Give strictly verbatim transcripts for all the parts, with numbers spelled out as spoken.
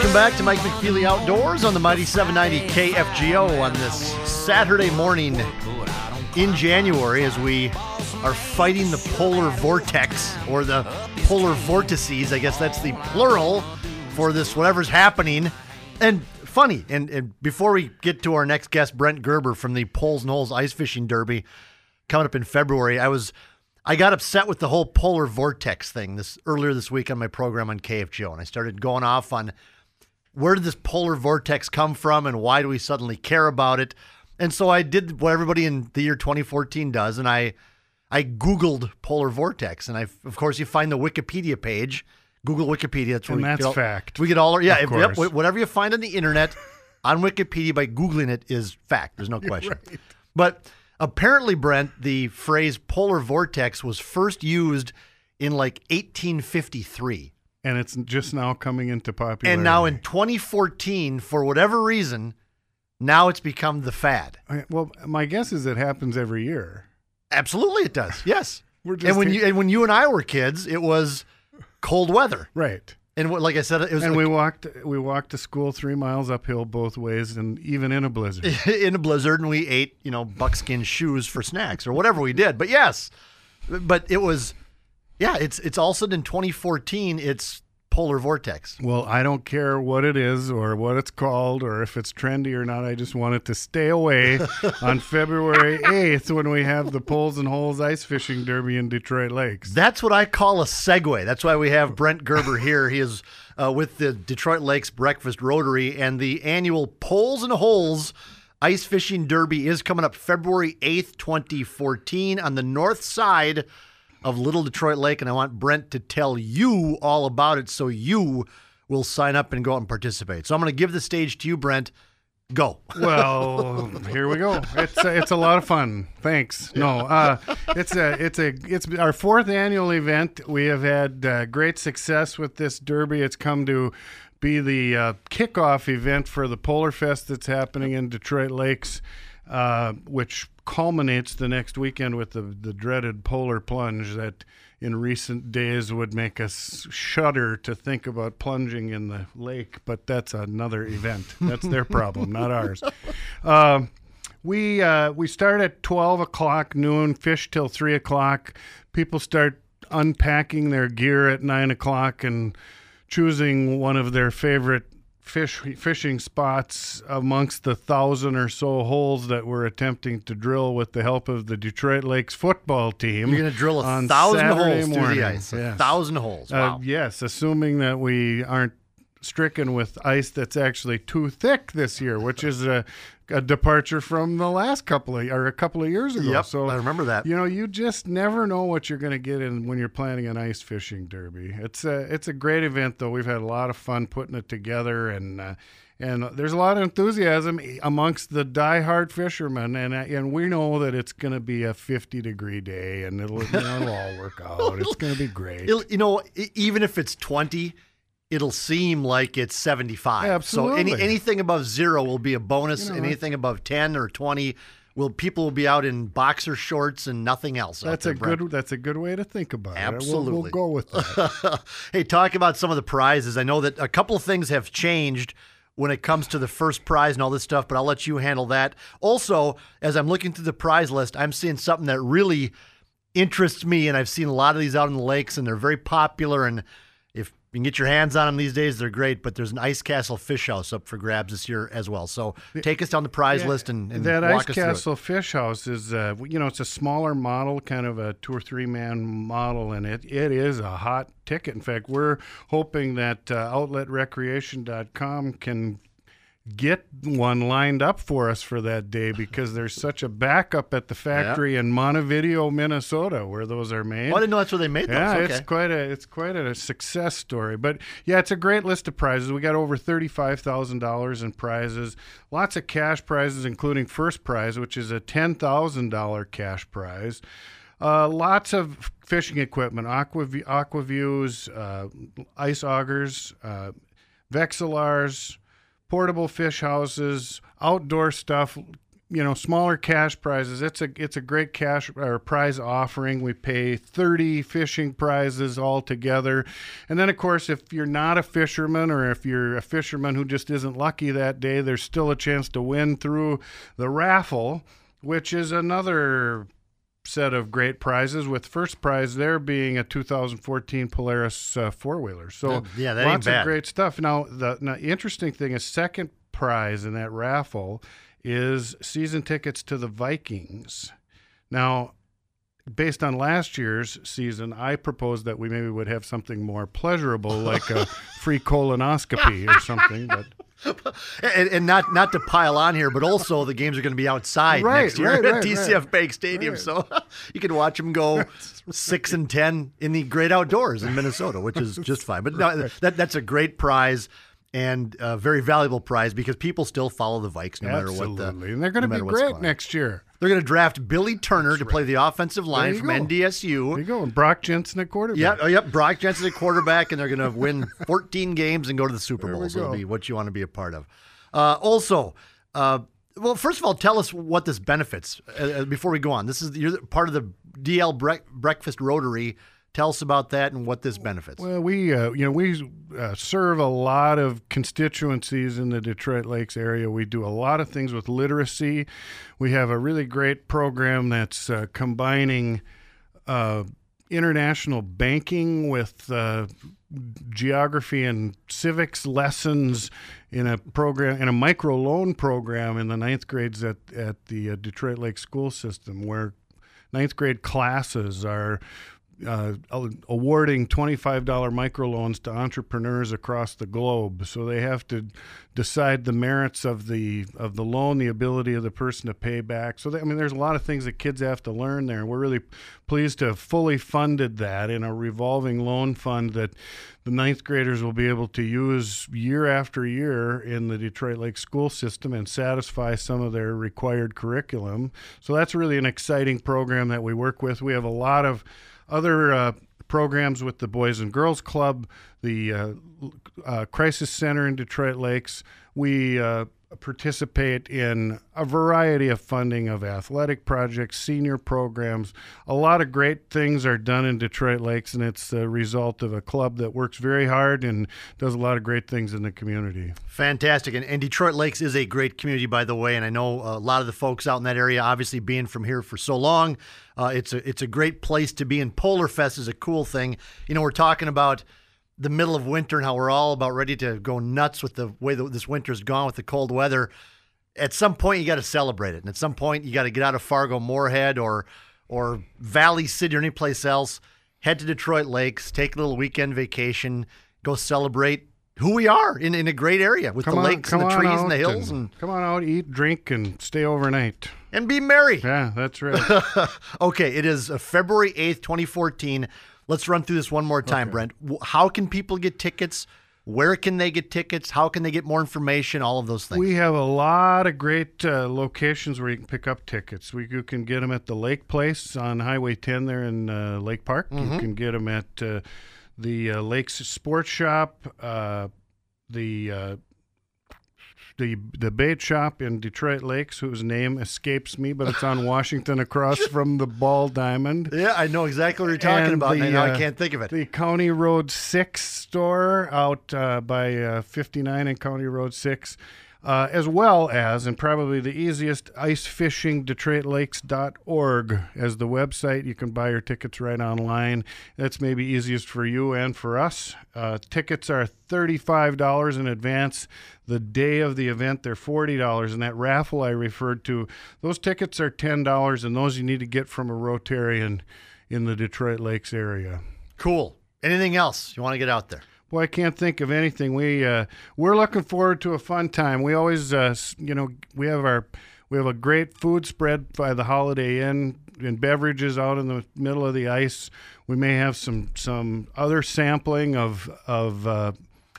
Welcome back to Mike McFeely Outdoors on the Mighty seven ninety K F G O on this Saturday morning in January as we are fighting the polar vortex, or the polar vortices. I guess that's the plural for this, whatever's happening. And funny, and, and before we get to our next guest, Brent Gerber from the Poles and Holes Ice Fishing Derby coming up in February, I was I got upset with the whole polar vortex thing this earlier this week on my program on K F G O, and I started going off on where did this polar vortex come from and why do we suddenly care about it? And so I did what everybody in the year twenty fourteen does, and I I Googled polar vortex, and I of course you find the Wikipedia page. Google Wikipedia. That's where and we that's get all, fact. We get all our, yeah, of if, course. yep, whatever you find on the internet on Wikipedia by Googling it is fact. There's no question. Right. But apparently, Brent, the phrase polar vortex was first used in like eighteen fifty-three. And it's just now coming into popularity. And now in twenty fourteen, for whatever reason, now it's become the fad. Well, my guess is it happens every year. Absolutely it does, yes. We're just and when you and when you and I were kids, it was cold weather. Right. And what, like I said, it was and like, we walked we walked to school three miles uphill both ways, and even in a blizzard. in a blizzard, and we ate, you know, buckskin shoes for snacks or whatever we did. But yes, but it was, yeah, it's it's all of a sudden in twenty fourteen, it's polar vortex. Well, I don't care what it is or what it's called or if it's trendy or not. I just want it to stay away on February eighth when we have the Poles and Holes Ice Fishing Derby in Detroit Lakes. That's what I call a segue. That's why we have Brent Gerber here. He is uh, with the Detroit Lakes Breakfast Rotary, and the annual Poles and Holes Ice Fishing Derby is coming up February eighth, twenty fourteen on the north side of Little Detroit Lake, and I want Brent to tell you all about it so you will sign up and go out and participate. So I'm going to give the stage to you, Brent. Go. Well, here we go. It's a, it's a lot of fun. Thanks. No, uh, it's a it's a it's our fourth annual event. We have had uh, great success with this derby. It's come to be the uh, kickoff event for the Polar Fest that's happening in Detroit Lakes, uh, which culminates the next weekend with the, the dreaded polar plunge that in recent days would make us shudder to think about plunging in the lake, but that's another event. That's their problem, not ours. Uh, we uh, we start at twelve o'clock noon, fish till three o'clock. People start unpacking their gear at nine o'clock and choosing one of their favorite fish fishing spots amongst the thousand or so holes that we're attempting to drill with the help of the Detroit Lakes football team. You're going to drill a on thousand Saturday holes morning. through the ice. Yes. A thousand holes. Wow. Uh, yes, assuming that we aren't stricken with ice that's actually too thick this year, which is a, a departure from the last couple of or a couple of years ago. Yep, so I remember that. You know, you just never know what you're going to get in when you're planning an ice fishing derby. It's a it's a great event, though. We've had a lot of fun putting it together, and uh, and there's a lot of enthusiasm amongst the diehard fishermen, and and we know that it's going to be a fifty degree day, and it'll, you know, it'll all work out. It's going to be great. It'll, you know, e- even if it's twenty, it'll seem like it's seventy-five. Absolutely. So any anything above zero will be a bonus. You know, and anything above ten or twenty, will people will be out in boxer shorts and nothing else. That's out a there, Brent. good. That's a good way to think about Absolutely. it. We'll, we'll go with that. Hey, talk about some of the prizes. I know that a couple of things have changed when it comes to the first prize and all this stuff, but I'll let you handle that. Also, as I'm looking through the prize list, I'm seeing something that really interests me, and I've seen a lot of these out in the lakes, and they're very popular, and if you can get your hands on them these days, they're great, but there's an Ice Castle Fish House up for grabs this year as well. So take us down the prize Yeah, list and, and that walk Ice us through it. Castle Fish House is, uh, you know, it's a smaller model, kind of a two or three man model, and it it is a hot ticket. In fact, we're hoping that uh, outlet recreation dot com can get one lined up for us for that day, because there's such a backup at the factory Yeah. in Montevideo, Minnesota, where those are made. Oh, I didn't know that's where they made those. Yeah, Okay. it's quite a it's quite a success story. But yeah, it's a great list of prizes. We got over thirty-five thousand dollars in prizes, lots of cash prizes, including first prize, which is a ten thousand dollar cash prize. Uh, lots of fishing equipment, aqua aquaviews, uh, ice augers, uh, Vexilars, portable fish houses, outdoor stuff, you know, smaller cash prizes. It's a it's a great cash or prize offering. We pay thirty fishing prizes all together. And then, of course, if you're not a fisherman or if you're a fisherman who just isn't lucky that day, there's still a chance to win through the raffle, which is another set of great prizes, with first prize there being a two thousand fourteen Polaris uh, four-wheeler. So yeah, that ain't lots bad. of great stuff. Now, the now, interesting thing is second prize in that raffle is season tickets to the Vikings. Now, based on last year's season, I proposed that we maybe would have something more pleasurable, like a free colonoscopy or something. But and, and not not to pile on here, but also the games are going to be outside Right, next year right, at right, T C F right. Bank Stadium, Right. so you can watch them go six and ten in the great outdoors in Minnesota, which is just fine. But no, that that's a great prize and a very valuable prize because people still follow the Vikes no matter what. Absolutely, The, and they're going to no be matter what's great going on. next year. They're going to draft Billy Turner to play the offensive line you from go. N D S U. There you go, and Brock Jensen at quarterback. Yep, oh, yep. Brock Jensen at quarterback, and they're going to win fourteen games and go to the Super There Bowl. we So it'll go. be what you want to be a part of. Uh, also, uh, well, first of all, tell us what this benefits uh, before we go on. This is you're part of the D L Bre- Breakfast Rotary. Tell us about that and what this benefits. Well, we uh, you know we uh, serve a lot of constituencies in the Detroit Lakes area. We do a lot of things with literacy. We have a really great program that's uh, combining uh, international banking with uh, geography and civics lessons in a program in a micro loan program in the ninth grades at at the uh, Detroit Lake school system, where ninth grade classes are Uh, awarding twenty-five dollars microloans to entrepreneurs across the globe. So they have to decide the merits of the of the loan, the ability of the person to pay back. So they, I mean, there's a lot of things that kids have to learn there. We're really pleased to have fully funded that in a revolving loan fund that the ninth graders will be able to use year after year in the Detroit Lake school system and satisfy some of their required curriculum. So that's really an exciting program that we work with. We have a lot of other uh, programs with the Boys and Girls Club, the uh, uh, Crisis Center in Detroit Lakes. We uh, participate in a variety of funding of athletic projects, senior programs. A lot of great things are done in Detroit Lakes, and it's the result of a club that works very hard and does a lot of great things in the community. Fantastic. And, and Detroit Lakes is a great community, by the way, and I know a lot of the folks out in that area, obviously being from here for so long, uh, it's a it's a great place to be, and Polar Fest is a cool thing. You know, we're talking about the middle of winter and how we're all about ready to go nuts with the way that this winter's gone with the cold weather. At some point, you got to celebrate it. And at some point, you got to get out of Fargo Moorhead or or Valley City or any place else, head to Detroit Lakes, take a little weekend vacation, go celebrate who we are in, in a great area with Come the on- lakes come and the on trees and out the hills and, Come on out, eat, drink, and stay overnight. and be merry. Yeah, that's right. Okay, it is uh, February eighth, twenty fourteen. Let's run through this one more time, Okay. Brent. W- How can people get tickets? Where can they get tickets? How can they get more information? All of those things. We have a lot of great uh, locations where you can pick up tickets. We you can get them at the Lake Place on Highway ten there in uh, Lake Park. Mm-hmm. You can get them at uh, the uh, Lakes Sports Shop, uh, the uh, the the bait shop in Detroit Lakes, whose name escapes me, but it's on Washington across from the Ball Diamond. yeah, I know exactly what you're talking And about, the, and now I uh, can't think of it. The County Road six store out uh, by uh, fifty-nine and County Road six, uh, as well as, and probably the easiest, ice fishing detroit lakes dot org as the website. You can buy your tickets right online. That's maybe easiest for you and for us. Uh, tickets are thirty-five dollars in advance. The day of the event, they're forty dollars. And that raffle I referred to, those tickets are ten dollars, and those you need to get from a Rotarian in the Detroit Lakes area. Cool. Anything else you want to get out there? Boy, I can't think of anything. We uh, we're looking forward to a fun time. We always, uh, s- you know, we have our we have a great food spread by the Holiday Inn and beverages out in the middle of the ice. We may have some some other sampling of of uh,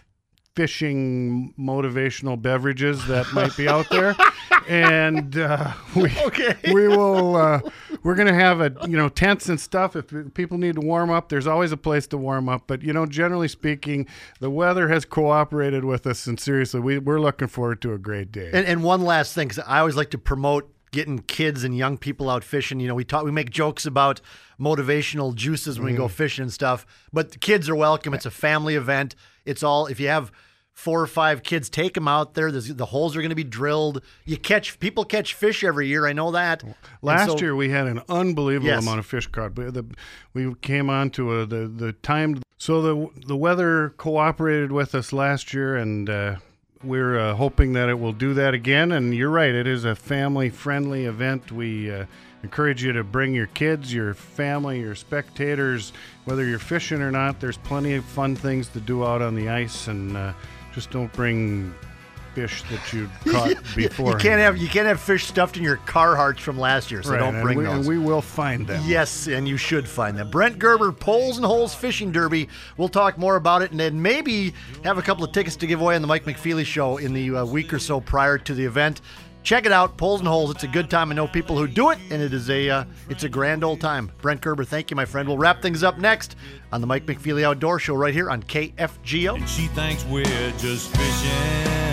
fishing motivational beverages that might be out there, and uh, we Okay. we will uh, we're gonna have a you know tents and stuff. If people need to warm up, there's always a place to warm up. But you know, generally speaking, the weather has cooperated with us, and seriously, we we're looking forward to a great day. And, and one last thing, because I always like to promote getting kids and young people out fishing. You know, we talk, we make jokes about motivational juices when mm. we go fishing and stuff, but the kids are welcome. It's a family event. It's all, if you have four or five kids, take them out there. There's, the holes are going to be drilled. You catch, people catch fish every year. I know that. Last so, year we had an unbelievable yes. amount of fish caught. We, the, we came on to a, the, the time. So the, the weather cooperated with us last year, and uh, we're uh, hoping that it will do that again. And you're right. It is a family friendly event. We, uh, encourage you to bring your kids, your family, your spectators, whether you're fishing or not. There's plenty of fun things to do out on the ice, and uh, just don't bring fish that you caught before. You can't have you can't have fish stuffed in your Carhartts from last year, so right, don't bring and we, those. And we will find them. Yes, and you should find them. Brent Gerber, Poles and Holes Fishing Derby. We'll talk more about it, and then maybe have a couple of tickets to give away on the Mike McFeely Show in the uh, week or so prior to the event. Check it out, Poles and Holes. It's a good time. I know people who do it, and it is a uh, it's a grand old time. Brent Gerber, thank you, my friend. We'll wrap things up next on the Mike McFeely Outdoor Show right here on K F G O. And she thinks we're just fishing.